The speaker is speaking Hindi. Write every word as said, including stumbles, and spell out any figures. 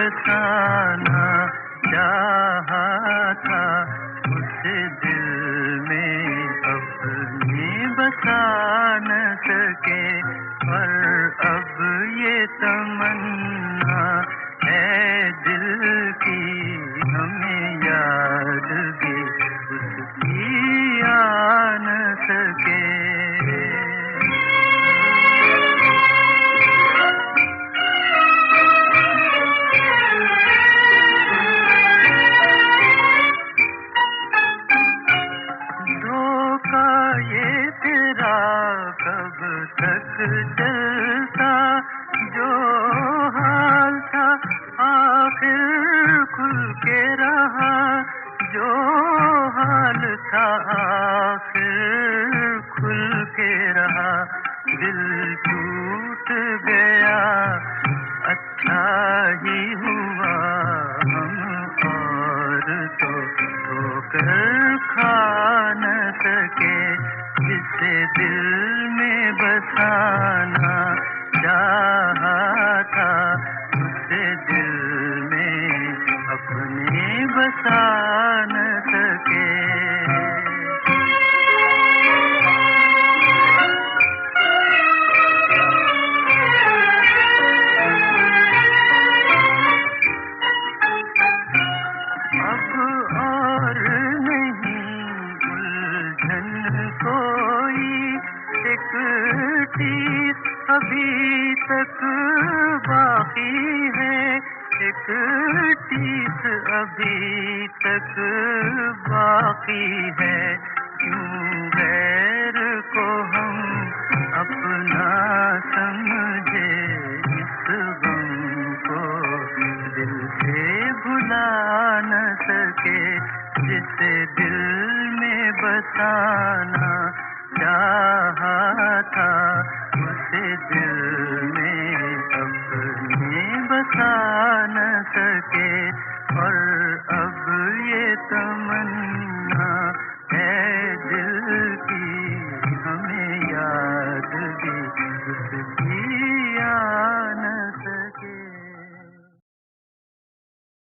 बसाना चाहा था, उसे दिल में अपने बसा न सके। पर अब ये तमन्ना है दिल की, हमें याद भी उसकी आ न सके। धोखा ये तेरा कब तक चलता, जो हाल था आखिर खुल के रहा, जो हाल था आखिर खुल के रहा। दिल टूट गया अच्छा ही हुआ, हम और तो ठोकर खा न सके। जिसे दिल में बसाना चाहा था, उसे दिल में अपने बसा न सके। कोई एक चीज अभी तक बाकी है, एक चीज अभी तक बाकी है। क्यों गैर को हम अपना समझे, इस गम को दिल से भुला न सके। जिसे दिल में बसाना चाहा था, उसे दिल में अपने बसा न सके। और अब ये तमन्ना